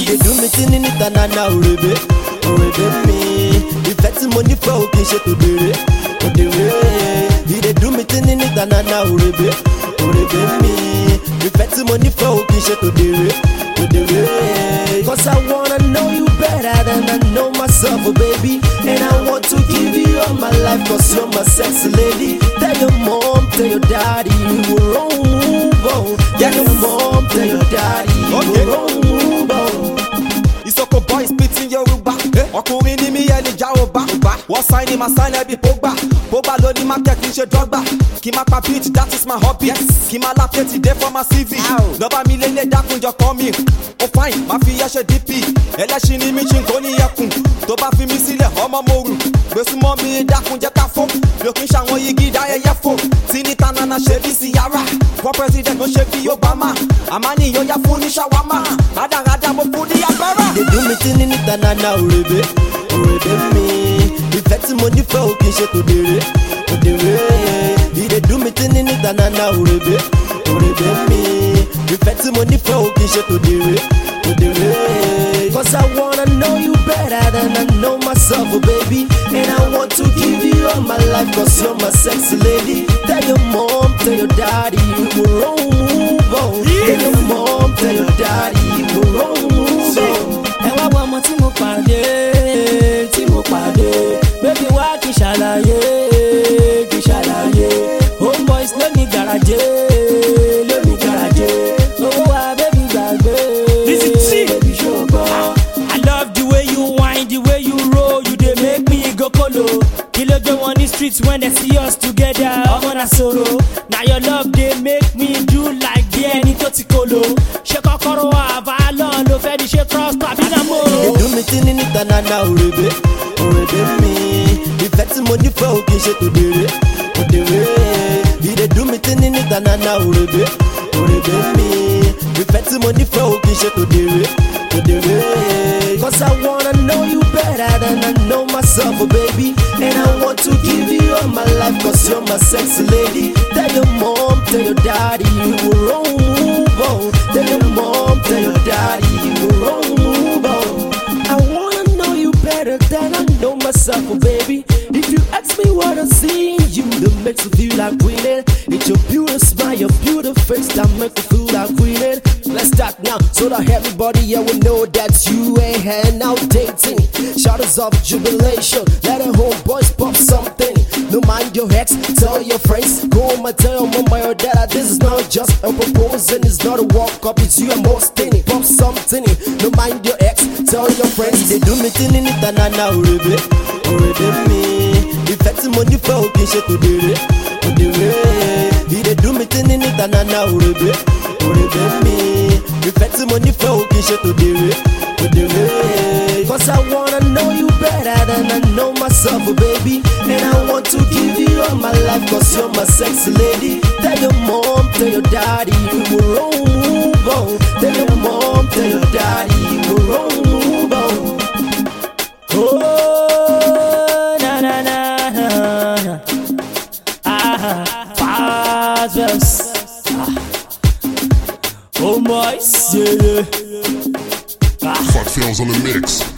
They do me tin in it and now rebe me. Ìfẹ́ tí mo ní fẹ́ ò kì í ṣe tòdèrè They do me tin in it and now rebe me. Ìfẹ́ tí mo ní fẹ́ ò kì í ṣe tòdèrè Cause I wanna know you better than I know myself, oh baby. And I want to give you all my life, cause you're my sexy lady. Tell your mom, tell your daddy, you will move on. Tell your mom, tell your daddy, you will move on. Isoko boy spitting Yoruba. Ọkùnrin ni mi ẹni já o bá. Wọ́n sign ni ma sign ẹbí Pogba. Pogba ló ní market kì í ṣe dọ́gba. Kì máa pa beat, that is my hobby. Kì máa la plate dé for my CV. Lọ́ba mi lélẹ̀ dákunjọ kọ́ mi. Ó fine, máa fi yẹ́ ṣe DP. Ẹlẹ́ṣin ni mi ṣì ń kó ní ẹkùn. Tó bá fi mi sílẹ̀, ọmọ mo rù. Gbèsùmọ́ mi dákunjẹ ká fò. Mi ò kì í ṣàwọn igi dá ẹyẹ fò. Tí ní tanana ṣe bí Siyara. For president ló ṣe bí Obama. Àmàní yóò yá fún ní ṣàwámà. Rádaràdà mo fún ní abẹ́rẹ́. They do me tin in it and now rebe me. Ìfẹ́ tí mo ní fẹ́ ò kì í ṣe tòdèrè They do me tin in it and now rebe me. Ìfẹ́ tí mo ní fẹ́ ò kì í ṣe tòdèrè Cause I wanna know you better than I know myself, oh baby. And I want to give you all my life, cause you're my sexy lady. Tell your mom, tell your daddy, you will move on. Tell your mom, tell your daddy, you will move on. Ẹwà wọ ọmọ tí mo pàdé, baby wá kí ṣàlàyé. Homeboys lónìí gàràjé, owó wa baby gbàgbé. Baby ṣògbọ́n. I love the way you whine, the way you roll, you dey make me go kolo. Kí ló dé wọn ní streets when they see us together, ọmọ na sọ̀rọ̀. Na your love dey make me do like bí ẹni tó ti kolo. Ṣé kọ́kọ́rọ́ Avalon ló fẹ́ di ṣe cross tàbí náà mo. They do me tin in it and now rebe me. Ìfẹ́ tí mo ní fẹ́ ò kì í ṣe tòdèrè They do me tin in it and now rebe me. Ìfẹ́ tí mo ní fẹ́ ò kì í ṣe tòdèrè Cause I wanna know you better than I know myself, oh baby. And I want to give you all my life, cause you're my sexy lady. Tell your mom, tell your daddy, you will move on. Tell your mom, tell your daddy, you will move on. I wanna know you better than I know myself, oh baby. If you ask me what I see in you, that makes me feel like winning. It's your beautiful smile, your beautiful face that makes me feel like winning. Let's start now, so that everybody here will know that you ain't hand out dating. Shouters of jubilation, let the homeboys pop something. No mind your ex, tell your friends. Go home and tell your mama or dad, this is not just a proposal, it's not a walk up, it's you and most thing. Pop something, no mind your ex, tell your friends. They do me tin in it and now rebe me. Ìfẹ́ tí mo ní fẹ́ ò kì í ṣe tòdèrè They do me tin in it and now rebe me. Ìfẹ́ tí mo ní fẹ́ ò kì í ṣe tòdèrè Cause I wanna know you better than I know myself, oh baby. And I want to give you all my life, cause you're my sexy lady. Tell your mom, tell your daddy, you will move on. Tell your mom, tell your daddy, you will move on. Oh, na na na na. Fabulous. Homeboys, yeah. Fuck Films on the mix.